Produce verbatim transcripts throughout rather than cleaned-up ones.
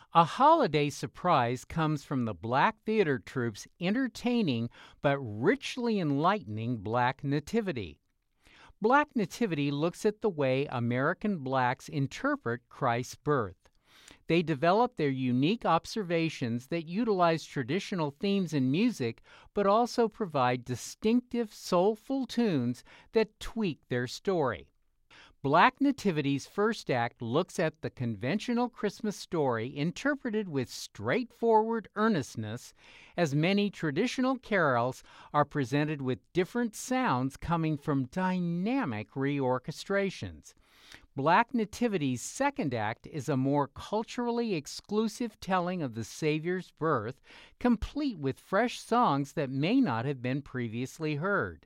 A holiday surprise comes from the Black theater troupe's entertaining but richly enlightening Black Nativity. Black Nativity looks at the way American Blacks interpret Christ's birth. They develop their unique observations that utilize traditional themes in music, but also provide distinctive, soulful tunes that tweak their story. Black Nativity's first act looks at the conventional Christmas story interpreted with straightforward earnestness, as many traditional carols are presented with different sounds coming from dynamic reorchestrations. Black Nativity's second act is a more culturally exclusive telling of the Savior's birth, complete with fresh songs that may not have been previously heard.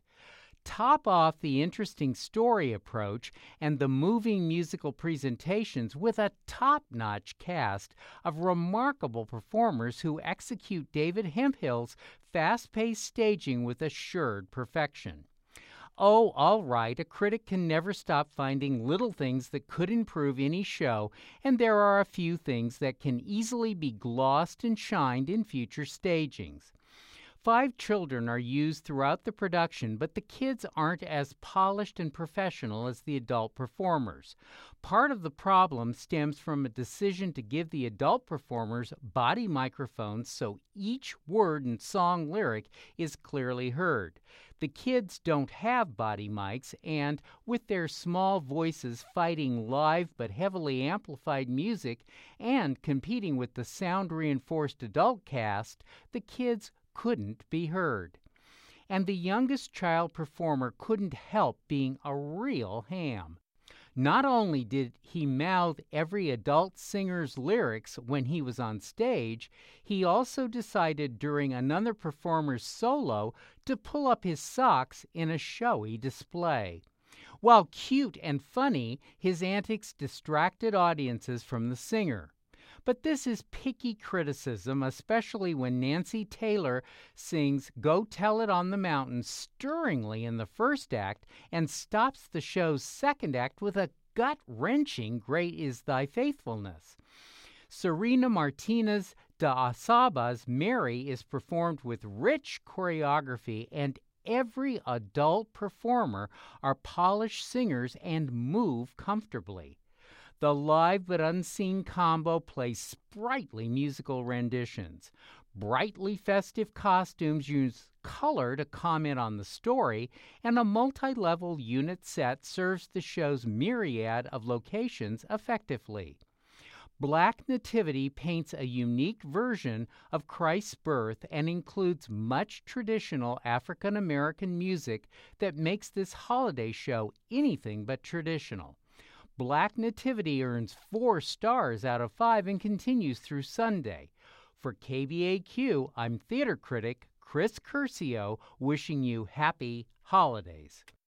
Top off the interesting story approach and the moving musical presentations with a top-notch cast of remarkable performers who execute David Hemphill's fast-paced staging with assured perfection. Oh, all right, a critic can never stop finding little things that could improve any show, and there are a few things that can easily be glossed and shined in future stagings. Five children are used throughout the production, but the kids aren't as polished and professional as the adult performers. Part of the problem stems from a decision to give the adult performers body microphones so each word and song lyric is clearly heard. The kids don't have body mics, and with their small voices fighting live but heavily amplified music and competing with the sound-reinforced adult cast, the kids couldn't be heard. And the youngest child performer couldn't help being a real ham. Not only did he mouth every adult singer's lyrics when he was on stage, he also decided during another performer's solo to pull up his socks in a showy display. While cute and funny, his antics distracted audiences from the singer. But this is picky criticism, especially when Nancy Taylor sings Go Tell It on the Mountain stirringly in the first act and stops the show's second act with a gut-wrenching Great Is Thy Faithfulness. Serena Martinez de Asaba's Mary is performed with rich choreography, and every adult performer are polished singers and move comfortably. The live but unseen combo plays sprightly musical renditions. Brightly festive costumes use color to comment on the story, and a multi-level unit set serves the show's myriad of locations effectively. Black Nativity paints a unique version of Christ's birth and includes much traditional African American music that makes this holiday show anything but traditional. Black Nativity earns four stars out of five and continues through Sunday. For K B A Q, I'm theater critic Chris Curcio, wishing you happy holidays.